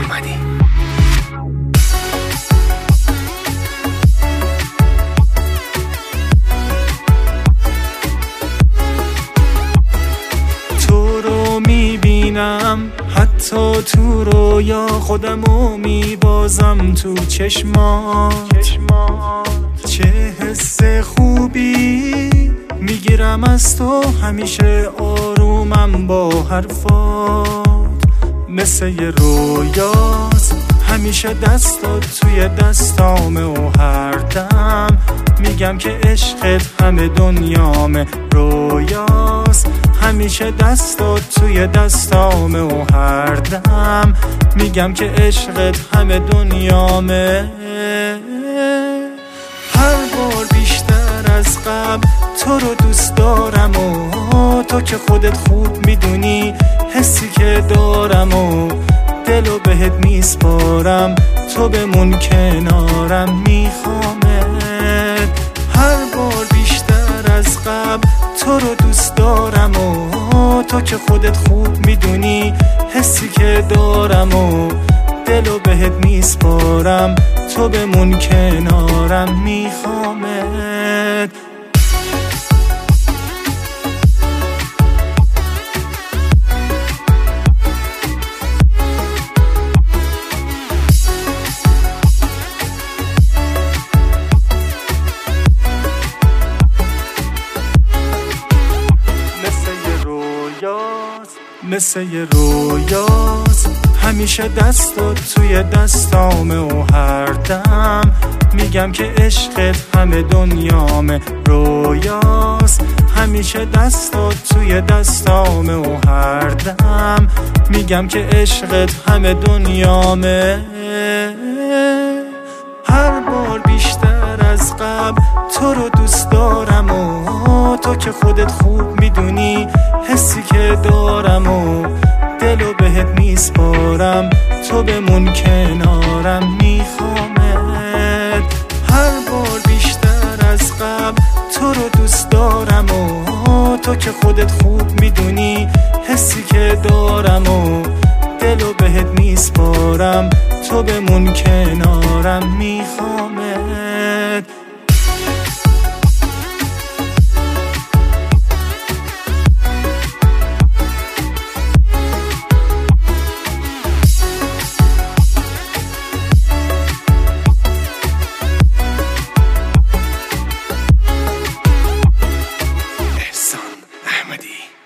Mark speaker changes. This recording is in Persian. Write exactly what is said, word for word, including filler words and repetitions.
Speaker 1: احمدی. تو رو میبینم حتی تو رویا، خودمو میبازم تو چشمات. چه حس خوبی میگیرم از تو، همیشه آرومم با حرفات. مثل یه رویاست همیشه دستات توی دستامه و هر دم میگم که عشقت همه دنیامه. رویاست همیشه دستات توی دستامه و هر دم میگم که عشقت همه دنیامه. هر بار بیشتر از قبل تو رو دوست دارم و تو که خودت خوب میدونی حسی که دارم و دلو بهت میسپارم، تو بمون کنارم میخوامت. هر بار بیشتر از قبل تو رو دوست دارم و تو که خودت خوب میدونی حسی که دارم و دلو بهت میسپارم، تو بمون کنارم میخوامت. مثل یه رویاست همیشه دستات توی دستامه و هر دم میگم که عشقت همه دنیامه. رویاست همیشه دستات توی دستامه و هر دم میگم که عشقت همه دنیامه. هر بار بیشتر از قبل تو رو دوست دارم و تو که خودت خوب میدونی حسی که دارم و دلو بهت میسپارم، تو بمون کنارم میخوامت. هر بار بیشتر از قبل تو رو دوست دارم و تو که خودت خوب میدونی حسی که دارم و دلو بهت میسپارم، تو بمون کنارم میخوامت.
Speaker 2: احسان احمدی.